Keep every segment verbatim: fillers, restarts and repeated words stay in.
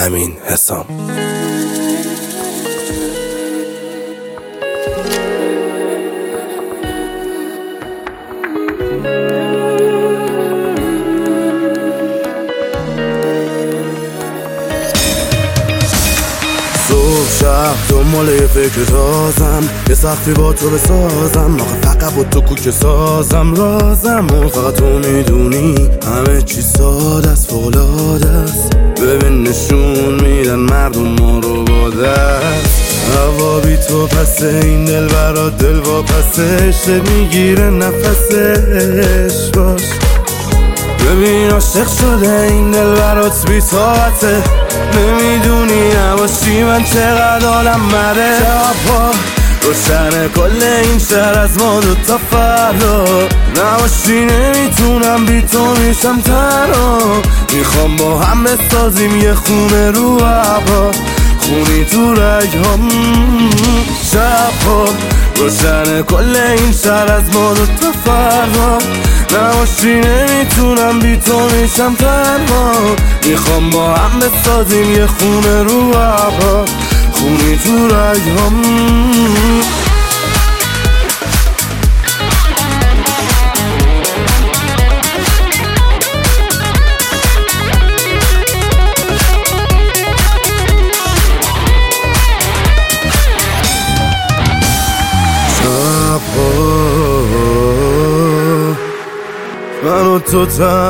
امین حسام. صبح شب دنبال یه فکر تازم، یه سختی با تو بسازم، آخه فقط با تو کوک سازم رازم و فقط تو میدونی همه چی ساده است، فوق‌العاده است. ببین نشون میدن مردم ما رو با دست، هوا بی تو پسه، این دل برات دل واپسش میگیره نفسش. باش ببین عاشق شده این دل برات بی طاقته، نمیدونی نباشی من چقدر حالم مره. شبها روشنه کل این شهر از ما دوتا فردا، نباشی نمیتونم بی تو میشم تنها. میخوام با هم بسازیم یه خونه رو هوا، خونی تو رگهام. شبها روشنه کل این شهر از ما دوتا فردا، نباشی نمیتونم بی تو میشم تنها. میخوام با هم بسازیم یه خونه رو هوا، خونی تو رگهام. من و تو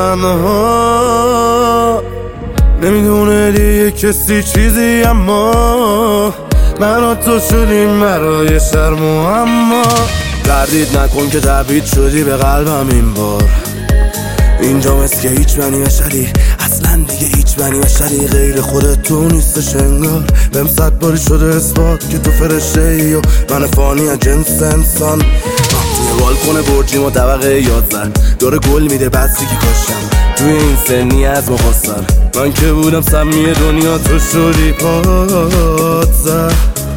تنها، نمیدونه دیگه کسی چیزی، اما من و تو شدیم برای شرم و اما. تردید نکن که تبعید شدی به قلبم این بار، اینجا مثل که هیچ بنی بشری، اصلا دیگه هیچ بنی بشری غیر خودت تو نیستش انگار. بهم صد باری شده اثبات که تو فرشته ای و من فانی از جنس انسان. توی بالکن برجیم و طبقه یازده داره گل میده بسی که کاشتم توی این سنی از مخاصر. من که بودم سمی دنیا تو شدی پات زد،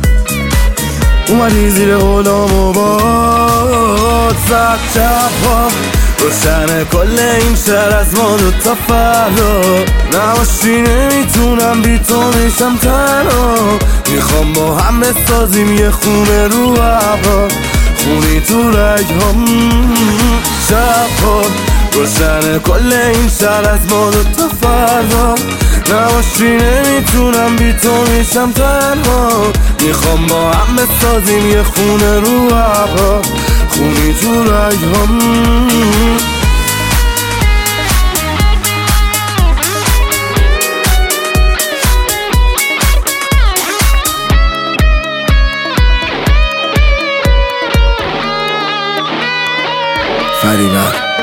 اومدی زیر غلام و باد زد. شبها روشنه کل این شهر از ما دوتا فردا، نباشی نمیتونم بی تو میشم تنها. میخوام با هم بسازیم یه خونه رو هوا، خونی تو رگهام. شبها روشنه کل این شهر از ما دوتا فردا، نباشی نمیتونم بی تو میشم تنها. میخوام با هم بسازیم یه خونه رو هوا، خونی تو رگهام. فریبر